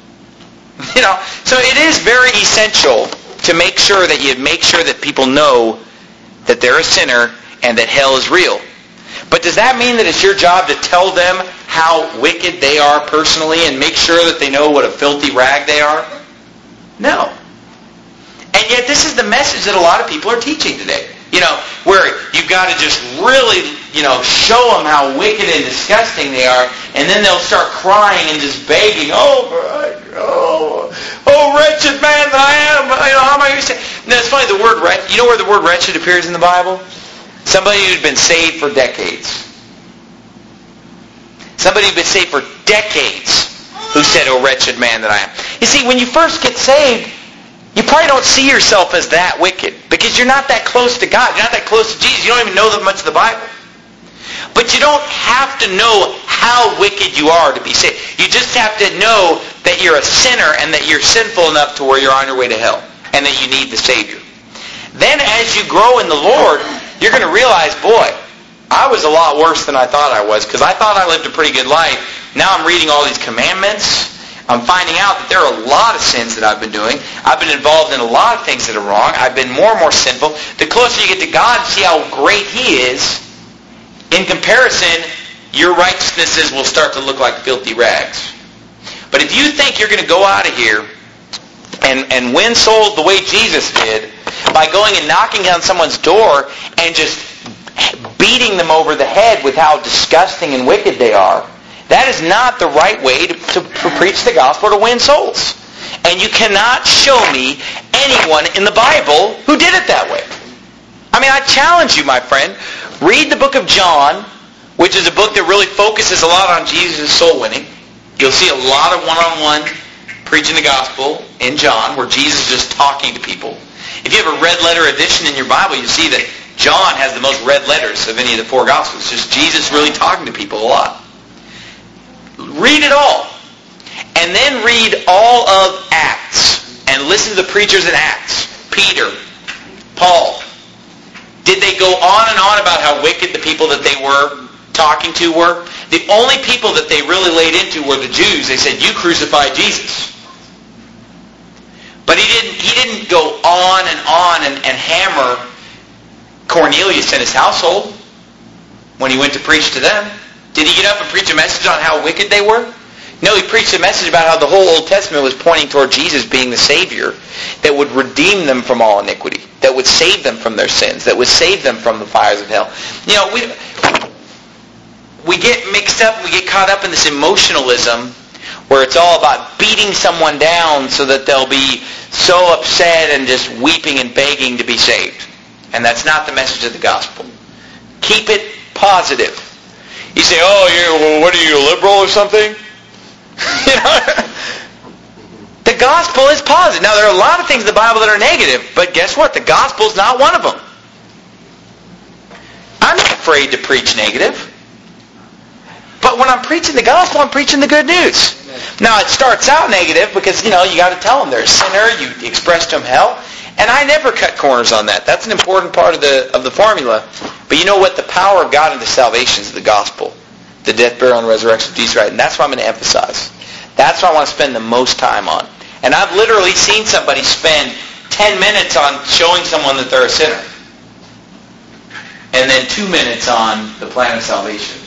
So it is very essential to make sure that people know that they're a sinner and that hell is real. But does that mean that it's your job to tell them how wicked they are personally and make sure that they know what a filthy rag they are? No. And yet this is the message that a lot of people are teaching today. Where you've got to just really, show them how wicked and disgusting they are, and then they'll start crying and just begging, oh, wretched man that I am, how am I going to say? Now, it's funny, the word wretched, you know where the word wretched appears in the Bible? Somebody who'd been saved for decades. Somebody who'd been saved for decades who said, oh, wretched man that I am. You see, when you first get saved, you probably don't see yourself as that wicked because you're not that close to God. You're not that close to Jesus. You don't even know that much of the Bible. But you don't have to know how wicked you are to be saved. You just have to know that you're a sinner and that you're sinful enough to where you're on your way to hell and that you need the Savior. Then as you grow in the Lord, you're going to realize, boy, I was a lot worse than I thought I was because I thought I lived a pretty good life. Now I'm reading all these commandments. I'm finding out that there are a lot of sins that I've been doing. I've been involved in a lot of things that are wrong. I've been more and more sinful. The closer you get to God and see how great He is, in comparison, your righteousnesses will start to look like filthy rags. But if you think you're going to go out of here and win souls the way Jesus did, by going and knocking on someone's door and just beating them over the head with how disgusting and wicked they are, that is not the right way to preach the gospel to win souls. And you cannot show me anyone in the Bible who did it that way. I mean, I challenge you, my friend. Read the book of John, which is a book that really focuses a lot on Jesus' soul winning. You'll see a lot of one-on-one preaching the gospel in John, where Jesus is just talking to people. If you have a red letter edition in your Bible, you see that John has the most read letters of any of the four Gospels. Just Jesus really talking to people a lot. Read it all. And then read all of Acts. And listen to the preachers in Acts. Peter, Paul. Did they go on and on about how wicked the people that they were talking to were? The only people that they really laid into were the Jews. They said, you crucified Jesus. But he didn't go on and hammer Cornelius and his household when he went to preach to them. Did he get up and preach a message on how wicked they were? No, he preached a message about how the whole Old Testament was pointing toward Jesus being the Savior that would redeem them from all iniquity, that would save them from their sins, that would save them from the fires of hell. You know, we get mixed up, we get caught up in this emotionalism where it's all about beating someone down so that they'll be so upset and just weeping and begging to be saved. And that's not the message of the gospel. Keep it positive. You say, what are you, a liberal or something? You know? The gospel is positive. Now, there are a lot of things in the Bible that are negative, but guess what? The gospel is not one of them. I'm not afraid to preach negative. But when I'm preaching the gospel, I'm preaching the good news. Now, it starts out negative because, you got to tell them they're a sinner. You express to them hell. And I never cut corners on that. That's an important part of the formula. But you know what? The power of God into salvation is the gospel. The death, burial, and resurrection of Jesus Christ. And that's what I'm going to emphasize. That's what I want to spend the most time on. And I've literally seen somebody spend 10 minutes on showing someone that they're a sinner. And then 2 minutes on the plan of salvation.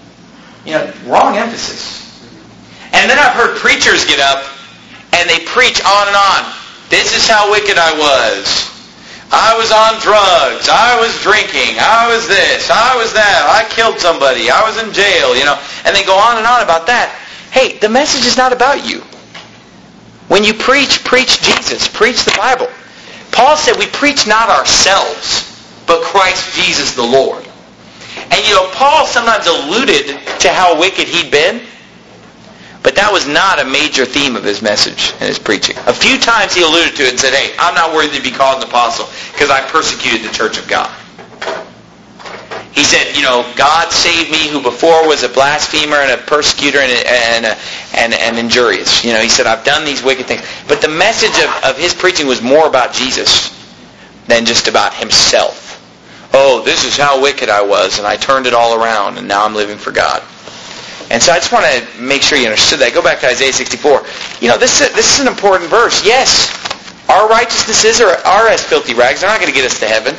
Wrong emphasis. And then I've heard preachers get up and they preach on and on. This is how wicked I was. I was on drugs. I was drinking. I was this. I was that. I killed somebody. I was in jail, And they go on and on about that. Hey, the message is not about you. When you preach Jesus. Preach the Bible. Paul said we preach not ourselves, but Christ Jesus the Lord. And Paul sometimes alluded to how wicked he'd been, but that was not a major theme of his message and his preaching. A few times he alluded to it and said, hey, I'm not worthy to be called an apostle because I persecuted the church of God. He said, God saved me who before was a blasphemer and a persecutor and injurious. He said, I've done these wicked things. But the message of his preaching was more about Jesus than just about himself. Oh, this is how wicked I was, and I turned it all around, and now I'm living for God. And so I just want to make sure you understood that. Go back to Isaiah 64. This is an important verse. Yes, our righteousnesses are as filthy rags. They're not going to get us to heaven.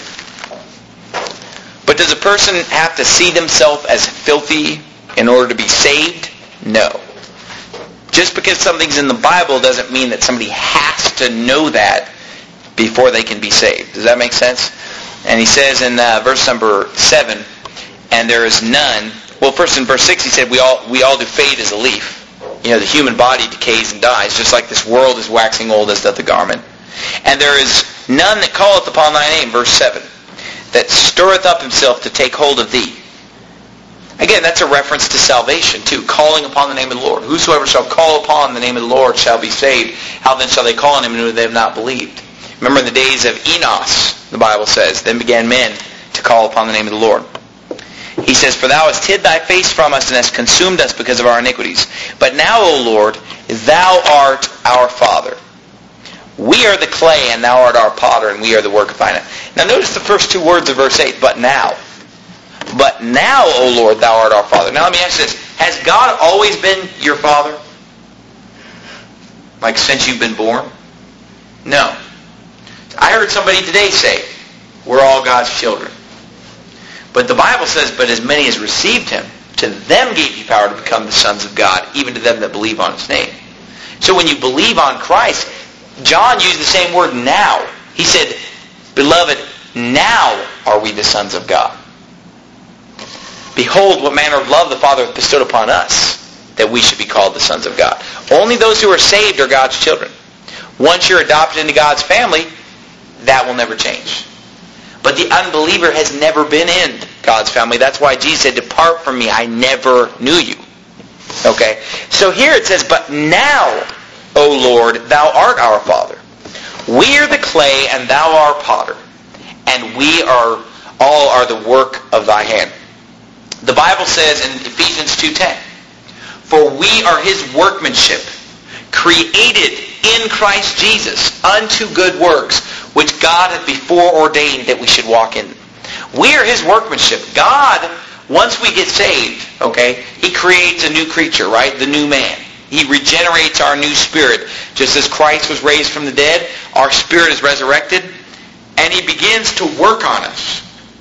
But does a person have to see themselves as filthy in order to be saved? No. Just because something's in the Bible doesn't mean that somebody has to know that before they can be saved. Does that make sense? And he says in verse number 7, and there is none. Well, first in verse 6 he said, we all do fade as a leaf. The human body decays and dies, just like this world is waxing old as doth the garment. And there is none that calleth upon thy name, verse 7, that stirreth up himself to take hold of thee. Again, that's a reference to salvation too, calling upon the name of the Lord. Whosoever shall call upon the name of the Lord shall be saved. How then shall they call on him whom they have not believed? Remember in the days of Enos, the Bible says, then began men to call upon the name of the Lord. He says, for thou hast hid thy face from us and hast consumed us because of our iniquities. But now, O Lord, thou art our Father. We are the clay and thou art our potter, and we are the work of thine hand. Now notice the first two words of verse 8, but now. But now, O Lord, thou art our Father. Now let me ask you this. Has God always been your Father? Like since you've been born? No. I heard somebody today say, we're all God's children. But the Bible says, but as many as received him, to them gave he power to become the sons of God, even to them that believe on his name. So when you believe on Christ, John used the same word now. He said, beloved, now are we the sons of God. Behold, what manner of love the Father hath bestowed upon us, that we should be called the sons of God. Only those who are saved are God's children. Once you're adopted into God's family, that will never change. But the unbeliever has never been in God's family. That's why Jesus said, depart from me, I never knew you. Okay? So here it says, but now, O Lord, thou art our Father. We are the clay, and thou art potter. And we are all are the work of thy hand. The Bible says in Ephesians 2:10, for we are his workmanship, created in Christ Jesus unto good works, which God hath before ordained that we should walk in. We are his workmanship. God, once we get saved, okay, he creates a new creature, right? The new man. He regenerates our new spirit. Just as Christ was raised from the dead, our spirit is resurrected, and he begins to work on us.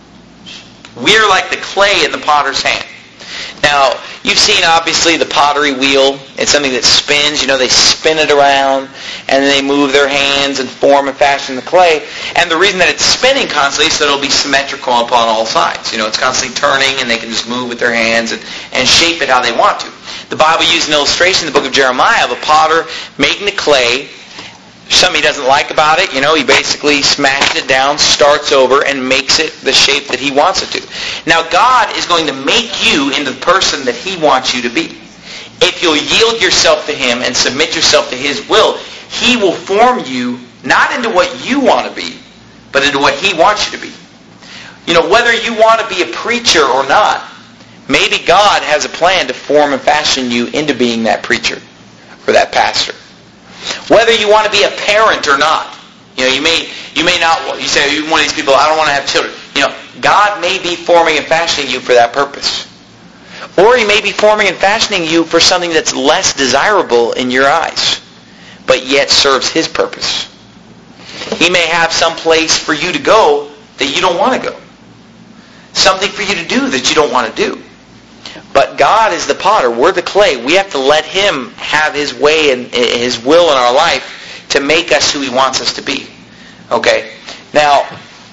We are like the clay in the potter's hand. Now, you've seen, obviously, the pottery wheel. It's something that spins. You know, they spin it around, and then they move their hands and form and fashion the clay. And the reason that it's spinning constantly is so it'll be symmetrical upon all sides. You know, it's constantly turning, and they can just move with their hands and shape it how they want to. The Bible used an illustration in the book of Jeremiah of a potter making the clay. Something he doesn't like about it, you know, he basically smashes it down, starts over, and makes it the shape that he wants it to. Now, God is going to make you into the person that he wants you to be. If you'll yield yourself to him and submit yourself to his will, he will form you not into what you want to be, but into what he wants you to be. You know, whether you want to be a preacher or not, maybe God has a plan to form and fashion you into being that preacher or that pastor. Whether you want to be a parent or not. You know, you may not, you say, you're one of these people, I don't want to have children. You know, God may be forming and fashioning you for that purpose. Or he may be forming and fashioning you for something that's less desirable in your eyes, but yet serves his purpose. He may have some place for you to go that you don't want to go. Something for you to do that you don't want to do. But God is the potter. We're the clay. We have to let him have his way and his will in our life to make us who he wants us to be. Okay? Now,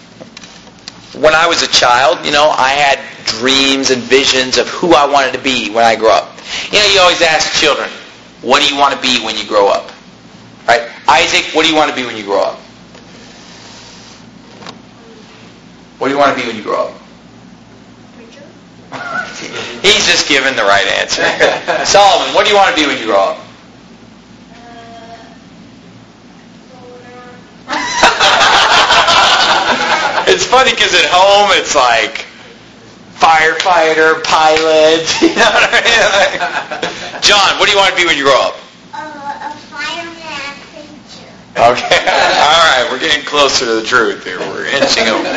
when I was a child, you know, I had dreams and visions of who I wanted to be when I grew up. You know, you always ask children, what do you want to be when you grow up? Right? Isaac, what do you want to be when you grow up? What do you want to be when you grow up? He's just giving the right answer. Solomon, what do you want to be when you grow up? It's funny because at home it's like firefighter, pilot, you know what I mean? John, what do you want to be when you grow up? A fireman preacher. Okay, all right, we're getting closer to the truth here. We're inching over.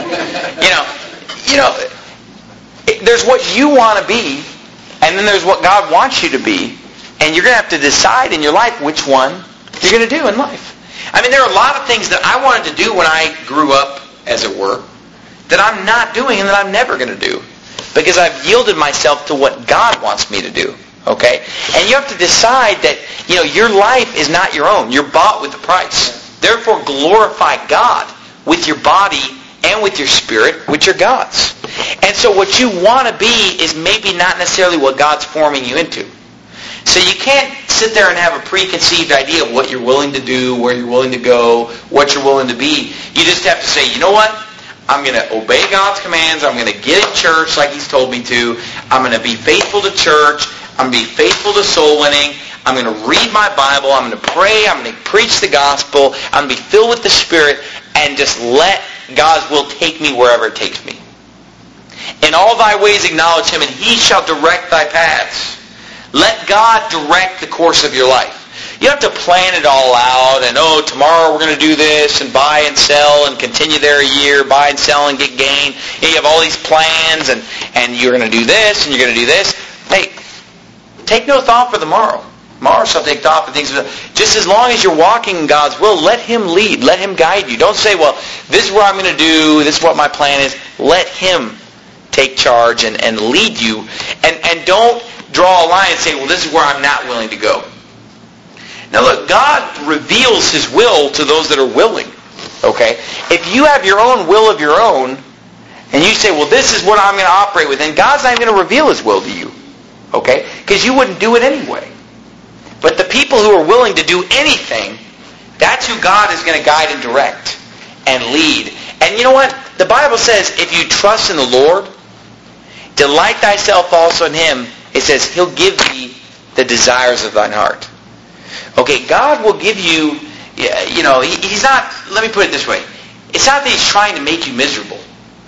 You know, there's what you want to be, and then there's what God wants you to be, and you're going to have to decide in your life which one you're going to do in life. I mean, there are a lot of things that I wanted to do when I grew up, as it were, that I'm not doing and that I'm never going to do, because I've yielded myself to what God wants me to do. Okay? And you have to decide that, you know, your life is not your own. You're bought with a price. Therefore, glorify God with your body and with your spirit, which are God's. And so what you want to be is maybe not necessarily what God's forming you into. So you can't sit there and have a preconceived idea of what you're willing to do, where you're willing to go, what you're willing to be. You just have to say, you know what? I'm going to obey God's commands. I'm going to get in church like he's told me to. I'm going to be faithful to church. I'm going to be faithful to soul winning. I'm going to read my Bible. I'm going to pray. I'm going to preach the gospel. I'm going to be filled with the Spirit and just let God's will take me wherever it takes me. In all thy ways acknowledge him, and he shall direct thy paths. Let God direct the course of your life. You don't have to plan it all out and, tomorrow we're going to do this and buy and sell and continue there a year, buy and sell and get gain. You have all these plans and you're going to do this and you're going to do this. Hey, take no thought for the morrow. Tomorrow shall take thought for things. Just as long as you're walking in God's will, let him lead. Let him guide you. Don't say, well, this is what I'm going to do. This is what my plan is. Let him take charge and lead you. And don't draw a line and say, well, this is where I'm not willing to go. Now look, God reveals his will to those that are willing. Okay? If you have your own will of your own, and you say, well, this is what I'm going to operate with, then God's not going to reveal his will to you. Okay? Because you wouldn't do it anyway. But the people who are willing to do anything, that's who God is going to guide and direct and lead. And you know what? The Bible says, if you trust in the Lord, delight thyself also in him, it says he'll give thee the desires of thine heart. Okay, God will give you, he's not, let me put it this way. It's not that he's trying to make you miserable.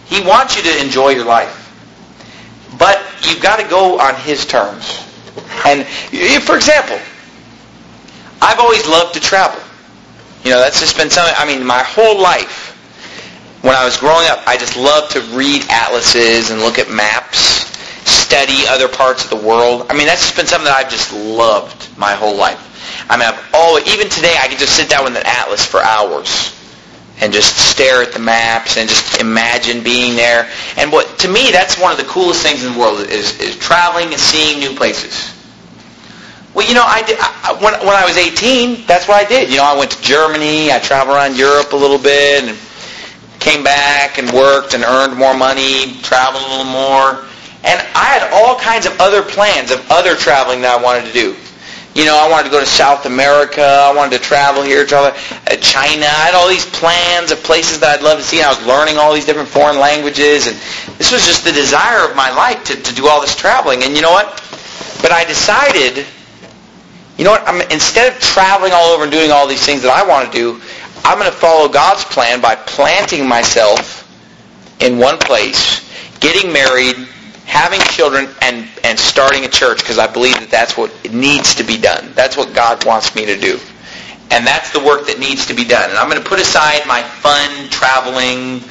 He wants you to enjoy your life. But you've got to go on His terms. And, for example, I've always loved to travel. That's just been something, my whole life, when I was growing up, I just loved to read atlases and look at maps, study other parts of the world. That's just been something that I've just loved my whole life. Even today, I can just sit down with an atlas for hours and just stare at the maps and just imagine being there. And to me, that's one of the coolest things in the world is traveling and seeing new places. Well, I did, when I was 18, that's what I did. I went to Germany, I traveled around Europe a little bit, and came back and worked and earned more money, traveled a little more. And I had all kinds of other plans of other traveling that I wanted to do. I wanted to go to South America. I wanted to travel here, travel China. I had all these plans of places that I'd love to see. And I was learning all these different foreign languages. And this was just the desire of my life to do all this traveling. And you know what? But I decided, instead of traveling all over and doing all these things that I want to do, I'm going to follow God's plan by planting myself in one place, getting married, having children, and starting a church, because I believe that that's what needs to be done. That's what God wants me to do. And that's the work that needs to be done. And I'm going to put aside my fun traveling,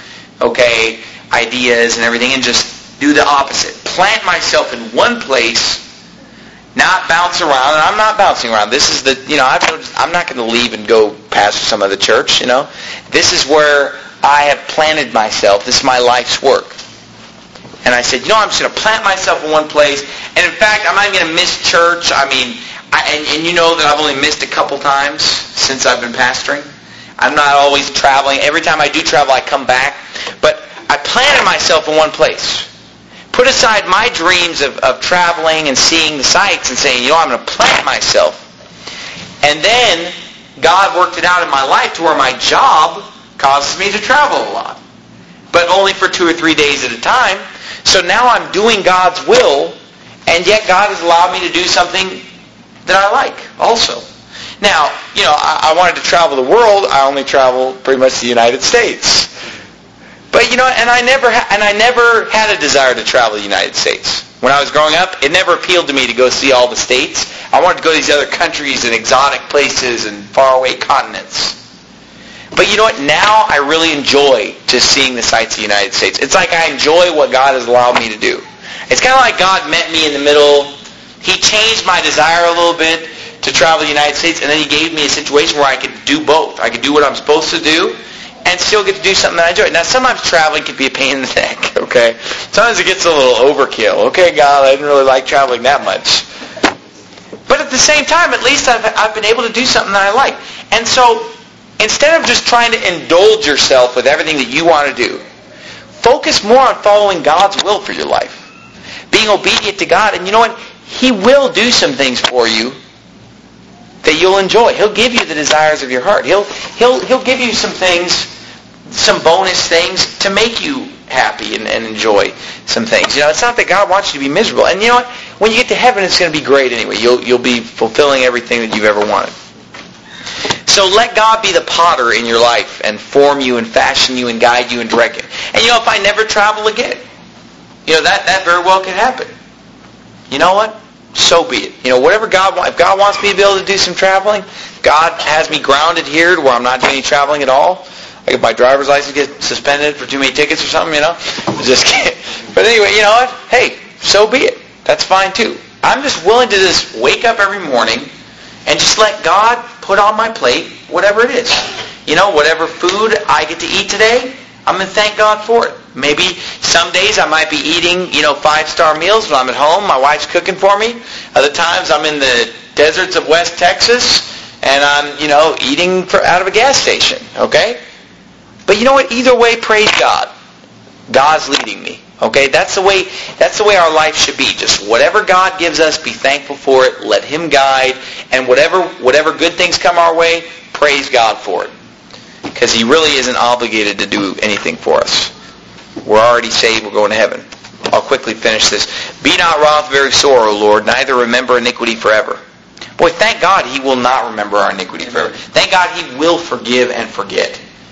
ideas and everything, and just do the opposite. Plant myself in one place, not bounce around. And I'm not bouncing around. This is I'm not going to leave and go pastor some other church, This is where I have planted myself. This is my life's work. And I said, I'm just going to plant myself in one place. And in fact, I'm not even going to miss church. And you know that I've only missed a couple times since I've been pastoring. I'm not always traveling. Every time I do travel, I come back. But I planted myself in one place. Put aside my dreams of traveling and seeing the sights and saying, I'm going to plant myself. And then God worked it out in my life to where my job causes me to travel a lot. But only for 2 or 3 days at a time. So now I'm doing God's will, and yet God has allowed me to do something that I like also. Now, I wanted to travel the world. I only travel pretty much the United States. But, and I never had a desire to travel the United States. When I was growing up, it never appealed to me to go see all the states. I wanted to go to these other countries and exotic places and faraway continents. But you know what? Now I really enjoy just seeing the sights of the United States. It's like I enjoy what God has allowed me to do. It's kind of like God met me in the middle. He changed my desire a little bit to travel the United States, and then He gave me a situation where I could do both. I could do what I'm supposed to do and still get to do something that I enjoy. Now, sometimes traveling can be a pain in the neck, okay? Sometimes it gets a little overkill. Okay, God, I didn't really like traveling that much. But at the same time, at least I've been able to do something that I like. And so, instead of just trying to indulge yourself with everything that you want to do, focus more on following God's will for your life. Being obedient to God. And you know what? He will do some things for you that you'll enjoy. He'll give you the desires of your heart. He'll give you some things, some bonus things to make you happy and enjoy some things. It's not that God wants you to be miserable. And you know what? When you get to heaven, it's going to be great anyway. You'll be fulfilling everything that you've ever wanted. So let God be the potter in your life and form you and fashion you and guide you and direct you. And if I never travel again, that very well could happen. You know what? So be it. Whatever God wants. If God wants me to be able to do some traveling, God has me grounded here to where I'm not doing any traveling at all. Like if my driver's license gets suspended for too many tickets or something, Just kidding. But anyway, you know what? Hey, so be it. That's fine too. I'm just willing to just wake up every morning and just let God put on my plate whatever it is. Whatever food I get to eat today, I'm going to thank God for it. Maybe some days I might be eating, 5-star meals when I'm at home. My wife's cooking for me. Other times I'm in the deserts of West Texas and I'm, eating out of a gas station. Okay? But you know what? Either way, praise God. God's leading me. Okay? That's the way our life should be. Just whatever God gives us, be thankful for it. Let Him guide. And whatever good things come our way, praise God for it. Because He really isn't obligated to do anything for us. We're already saved. We're going to heaven. I'll quickly finish this. Be not wroth, very sore, O Lord, neither remember iniquity forever. Boy, thank God He will not remember our iniquity forever. Thank God He will forgive and forget.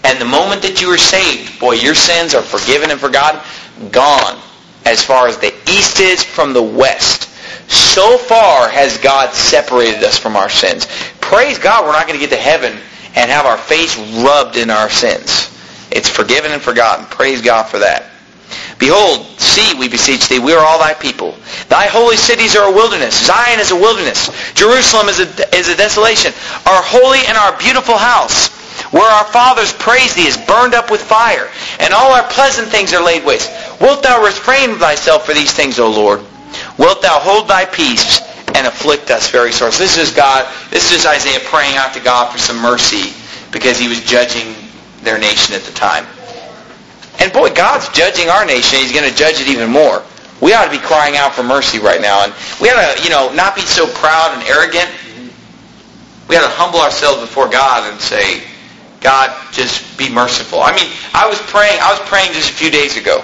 And the moment that you are saved, boy, your sins are forgiven and forgotten, gone as far as the east is from the west. So far has God separated us from our sins. Praise God, we're not going to get to heaven and have our face rubbed in our sins. It's forgiven and forgotten. Praise God for that. Behold, see, we beseech thee, we are all thy people. Thy holy cities are a wilderness. Zion is a wilderness. Jerusalem is a desolation. Our holy and our beautiful house, where our fathers praised thee, is burned up with fire, and all our pleasant things are laid waste. Wilt thou refrain thyself for these things, O Lord? Wilt thou hold thy peace and afflict us very sore? So this is Isaiah praying out to God for some mercy because he was judging their nation at the time. And boy, God's judging our nation. He's going to judge it even more. We ought to be crying out for mercy right now. And we ought to, not be so proud and arrogant. We ought to humble ourselves before God and say, God, just be merciful. I mean, I was praying just a few days ago.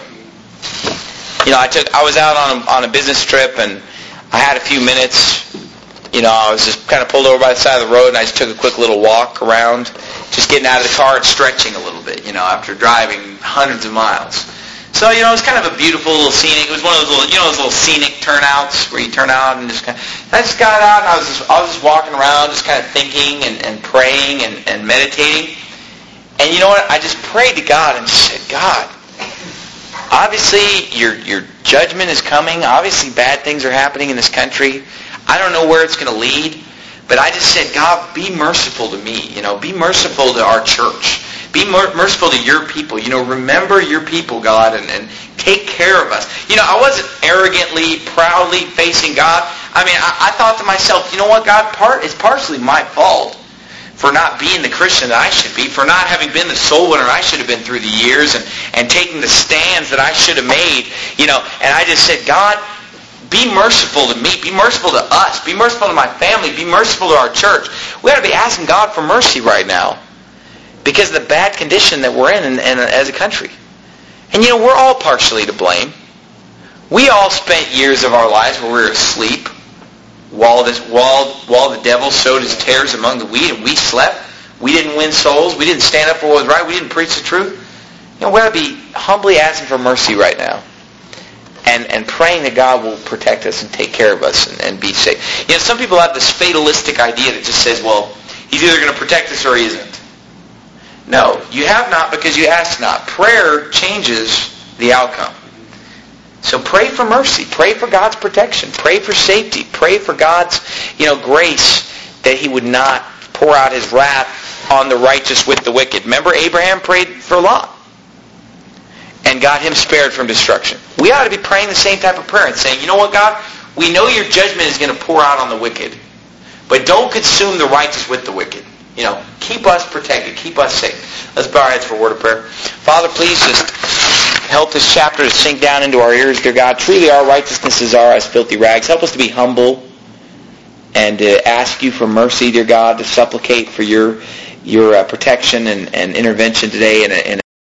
I was out on a business trip, and I had a few minutes. I was just kind of pulled over by the side of the road, and I just took a quick little walk around, just getting out of the car and stretching a little bit, after driving hundreds of miles. So, it was kind of a beautiful little scenic. It was one of those little scenic turnouts where you turn out and I just got out, and I was just walking around, just kind of thinking and praying and meditating. And you know what? I just prayed to God and said, God, obviously your judgment is coming. Obviously bad things are happening in this country. I don't know where it's going to lead. But I just said, God, be merciful to me. Be merciful to our church. Be merciful to your people. Remember your people, God, and take care of us. I wasn't arrogantly, proudly facing God. I mean, I thought to myself, you know what, God, it's partially my fault for not being the Christian that I should be, for not having been the soul winner I should have been through the years, and taking the stands that I should have made. And I just said, God, be merciful to me. Be merciful to us. Be merciful to my family. Be merciful to our church. We ought to be asking God for mercy right now because of the bad condition that we're in as a country. And we're all partially to blame. We all spent years of our lives where we were asleep while the devil sowed his tares among the wheat, and we slept. We didn't win souls. We didn't stand up for what was right. We didn't preach the truth. We ought to be humbly asking for mercy right now. And praying that God will protect us and take care of us and be safe. Some people have this fatalistic idea that just says, well, he's either going to protect us or he isn't. No, you have not because you ask not. Prayer changes the outcome. So pray for mercy. Pray for God's protection. Pray for safety. Pray for God's grace that he would not pour out his wrath on the righteous with the wicked. Remember Abraham prayed for Lot and got him spared from destruction. We ought to be praying the same type of prayer and saying, you know what, God? We know your judgment is going to pour out on the wicked, but don't consume the righteous with the wicked. Keep us protected. Keep us safe. Let's bow our heads for a word of prayer. Father, please just help this chapter to sink down into our ears, dear God. Truly our righteousnesses are as filthy rags. Help us to be humble and to ask you for mercy, dear God, to supplicate for your protection and intervention today in